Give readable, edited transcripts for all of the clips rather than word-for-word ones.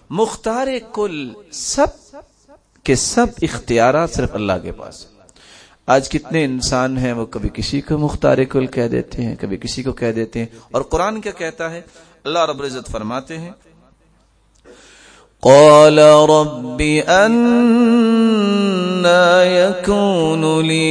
مختار کل سب کے سب اختیارات صرف اللہ کے پاس ہیں. آج کتنے انسان ہیں وہ کبھی کسی کو مختار کل کہہ دیتے ہیں، کبھی کسی کو کہہ دیتے ہیں. اور قرآن کیا کہتا ہے؟ اللہ رب العزت فرماتے ہیں قال رب أَنَّى يَكُونُ لِي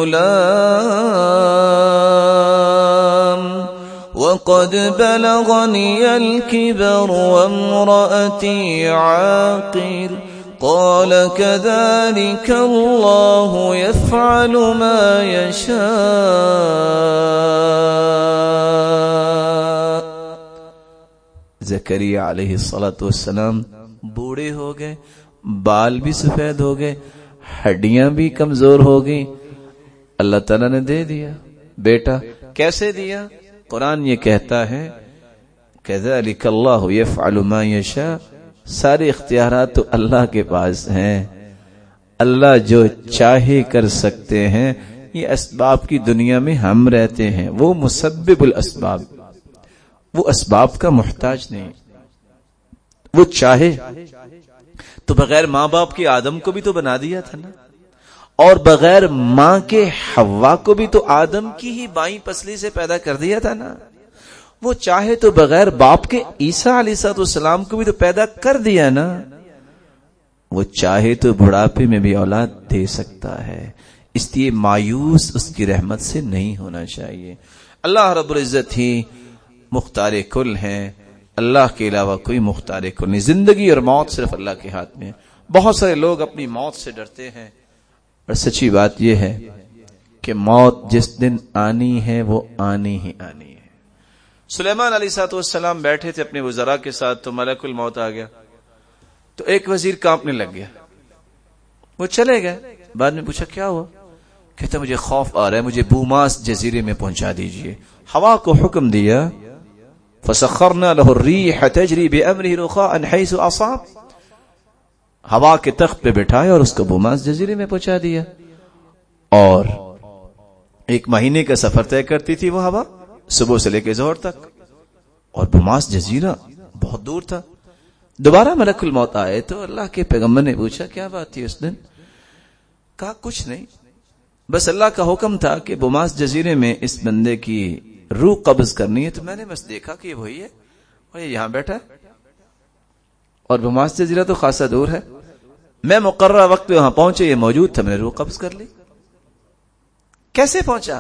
غُلَامٌ وَقَدْ بَلَغَنِيَ الْكِبَرُ وَامْرَأَتِي عَاقِرٌ قال كذلك الله يفعل ما يشاء. زکریا علیہ السلام بوڑھے ہو گئے، بال بھی سفید ہو گئے، ہڈیاں بھی کمزور ہو گئی. اللہ تعالیٰ نے دے دیا بیٹا. کیسے دیا؟ قرآن یہ کہتا ہے كذلك الله يفعل ما يشاء. سارے اختیارات تو اللہ کے پاس ہیں. اللہ جو چاہے کر سکتے ہیں. یہ اسباب کی دنیا میں ہم رہتے ہیں، وہ مسبب الاسباب، وہ اسباب کا محتاج نہیں. وہ چاہے تو بغیر ماں باپ کے آدم کو بھی تو بنا دیا تھا نا، اور بغیر ماں کے حوا کو بھی تو آدم کی ہی بائیں پسلی سے پیدا کر دیا تھا نا. وہ چاہے تو بغیر باپ کے عیسیٰ علیہ السلام کو بھی تو پیدا کر دیا نا. وہ چاہے تو بڑھاپے میں بھی اولاد دے سکتا ہے. اس لیے مایوس اس کی رحمت سے نہیں ہونا چاہیے. اللہ رب العزت ہی مختار کل ہیں، اللہ کے علاوہ کوئی مختار کل نہیں. زندگی اور موت صرف اللہ کے ہاتھ میں. بہت سارے لوگ اپنی موت سے ڈرتے ہیں، اور سچی بات یہ ہے کہ موت جس دن آنی ہے وہ آنی ہی آنی ہے. سلیمان علیہ السلام بیٹھے تھے اپنے وزراء کے ساتھ، تو ملک الموت آ گیا. تو ایک وزیر کانپنے لگ گیا، وہ چلے گئے. بعد میں پوچھا کیا ہوا؟ کہتا مجھے خوف آ رہا ہے، مجھے بوماس جزیرے میں پہنچا دیجئے. ہوا کو حکم دیا فَسَخَّرْنَا لَهُ الرِّيحَ تَجْرِي بِأَمْرِهِ رُخَاءً حَيْثُ أَصَابَ. ہوا کے تخت پہ بٹھایا اور اس کو بوماس جزیرے میں پہنچا دیا. اور 1 مہینے کا سفر طے کرتی تھی وہ ہوا، صبح سے لے کے ظہر تک، اور بوماس جزیرہ بہت دور تھا. دوبارہ ملک الموت آئے تو اللہ کے پیغمبر نے پوچھا کیا بات تھی اس دن؟ کہا کچھ نہیں، بس اللہ کا حکم تھا کہ بوماس جزیرے میں اس بندے کی روح قبض کرنی ہے، تو میں نے بس دیکھا کہ یہ وہی ہے اور یہ یہاں بیٹھا ہے، اور بوماس جزیرہ تو خاصا دور ہے. میں مقررہ وقت پہ وہاں پہنچے، یہ موجود تھا، میں نے روح قبض کر لی. کیسے پہنچا؟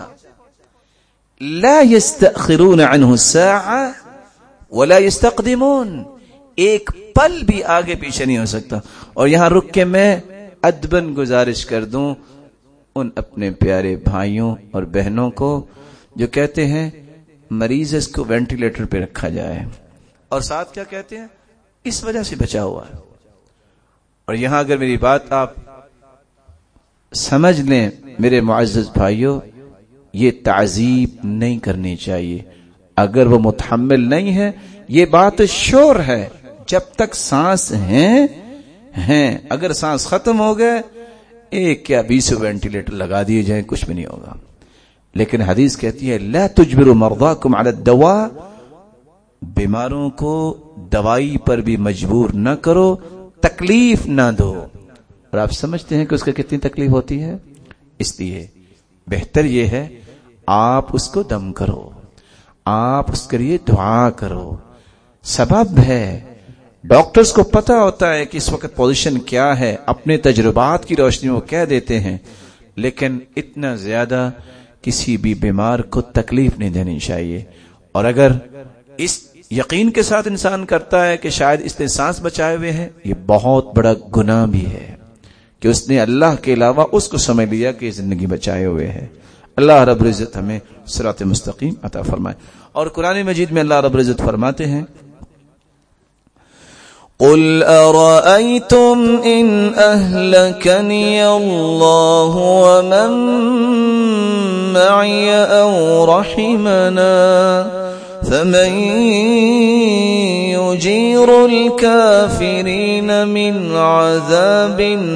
لا يستأخرون عنه الساعة ولا يستقدمون. ایک پل بھی آگے پیچھے نہیں ہو سکتا. اور یہاں رک کے میں ادبن گزارش کر دوں ان اپنے پیارے بھائیوں اور بہنوں کو جو کہتے ہیں مریض اس کو وینٹیلیٹر پہ رکھا جائے، اور ساتھ کیا کہتے ہیں اس وجہ سے بچا ہوا ہے. اور یہاں اگر میری بات آپ سمجھ لیں میرے معزز بھائیوں، یہ تعذیب نہیں کرنی چاہیے. اگر وہ متحمل نہیں ہے، یہ بات شور ہے. جب تک سانس ہیں، اگر سانس ختم ہو گئے 1 یا 20 وینٹیلیٹر لگا دیے جائیں، کچھ بھی نہیں ہوگا. لیکن حدیث کہتی ہے لا تجبروا مرضاکم علی الدواء. بیماروں کو دوائی پر بھی مجبور نہ کرو، تکلیف نہ دو. اور آپ سمجھتے ہیں کہ اس کا کتنی تکلیف ہوتی ہے. اس لیے بہتر یہ ہے آپ اس کو دم کرو، آپ اس کے لیے دعا کرو. سبب ہے، ڈاکٹرز کو پتا ہوتا ہے کہ اس وقت پوزیشن کیا ہے، اپنے تجربات کی روشنی میں وہ کہہ دیتے ہیں، لیکن اتنا زیادہ کسی بھی بیمار کو تکلیف نہیں دینی چاہیے. اور اگر اس یقین کے ساتھ انسان کرتا ہے کہ شاید اس نے سانس بچائے ہوئے ہیں، یہ بہت بڑا گناہ بھی ہے کہ اس نے اللہ کے علاوہ اس کو سمجھ لیا کہ زندگی بچائے ہوئے ہے. اللہ رب العزت ہمیں صراط مستقیم عطا فرمائے. اور قرآن مجید میں اللہ رب العزت فرماتے ہیں قل ارأيتم ان اهلكني الله ومن معي او رحمنا فمن يجير الكافرين من عذاب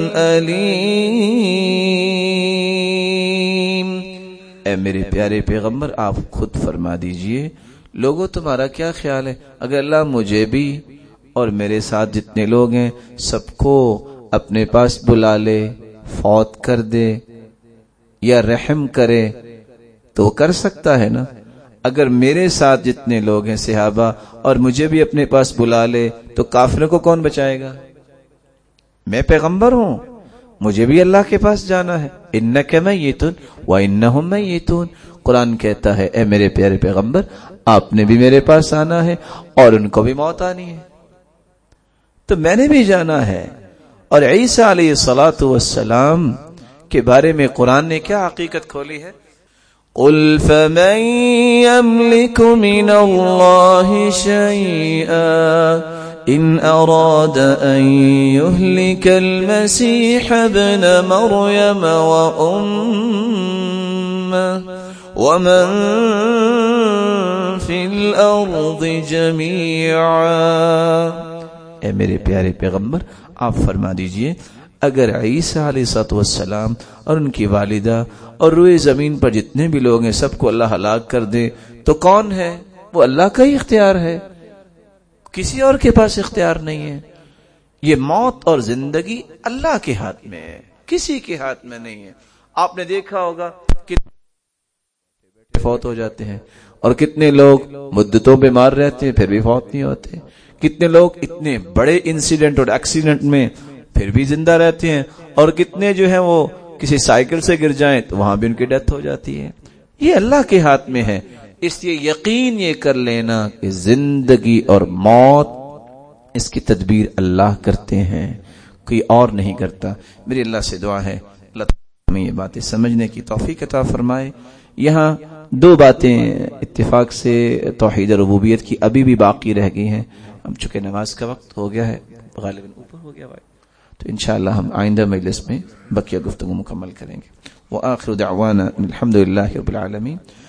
أليم. اے میرے پیارے پیغمبر آپ خود فرما دیجئے، لوگوں تمہارا کیا خیال ہے اگر اللہ مجھے بھی اور میرے ساتھ جتنے لوگ ہیں سب کو اپنے پاس بلا لے، فوت کر دے یا رحم کرے تو وہ کر سکتا ہے نا۔ اگر میرے ساتھ جتنے لوگ ہیں صحابہ اور مجھے بھی اپنے پاس بلا لے تو کافروں کو کون بچائے گا؟ میں پیغمبر ہوں، مجھے بھی اللہ کے پاس جانا ہے۔ انک میت وانہم میتون، قرآن کہتا ہے اے میرے پیارے پیغمبر آپ نے بھی میرے پاس آنا ہے اور ان کو بھی موت آنی ہے، تو میں نے بھی جانا ہے۔ اور عیسیٰ علیہ الصلوۃ والسلام کے بارے میں قرآن نے کیا حقیقت کھولی ہے؟ قل فمن يملك من الله شيئا إن أراد أن يهلك المسيح ابن مريم وأمه ومن في الأرض جميعا۔ اے میرے پیارے پیغمبر آپ فرما دیجئے اگر عیسیٰ علیہ السلام اور ان کی والدہ اور روئے زمین پر جتنے بھی لوگ ہیں سب کو اللہ ہلاک کر دے تو کون ہے؟ وہ اللہ کا ہی اختیار ہے، کسی اور کے پاس اختیار نہیں ہے۔ یہ موت اور زندگی اللہ کے ہاتھ میں ہے، کسی کے ہاتھ میں نہیں ہے۔ آپ نے دیکھا ہوگا کہ فوت ہو جاتے ہیں اور کتنے لوگ مدتوں بیمار رہتے ہیں پھر بھی فوت نہیں ہوتے، کتنے لوگ اتنے بڑے انسیڈنٹ اور ایکسیڈنٹ میں پھر بھی زندہ رہتے ہیں، اور کتنے جو ہیں وہ کسی سائیکل سے گر جائیں تو وہاں بھی ان کی ڈیتھ ہو جاتی ہے۔ یہ اللہ کے ہاتھ میں ہے، اس لیے یقین یہ کر لینا کہ زندگی اور موت اس کی تدبیر اللہ کرتے ہیں، کوئی اور نہیں کرتا۔ میری اللہ سے دعا ہے اللہ تعالیٰ ہمیں یہ باتیں سمجھنے کی توفیق عطا فرمائے۔ یہاں دو باتیں اتفاق سے توحید ربوبیت کی ابھی بھی باقی رہ گئی ہیں، اب چونکہ نماز کا وقت ہو گیا ہے، غالباً اوپر ہو گیا بھائی، تو انشاءاللہ ہم آئندہ مجلس میں بقیہ گفتگو مکمل کریں گے۔ وآخر دعوانا الحمدللہ رب العالمین۔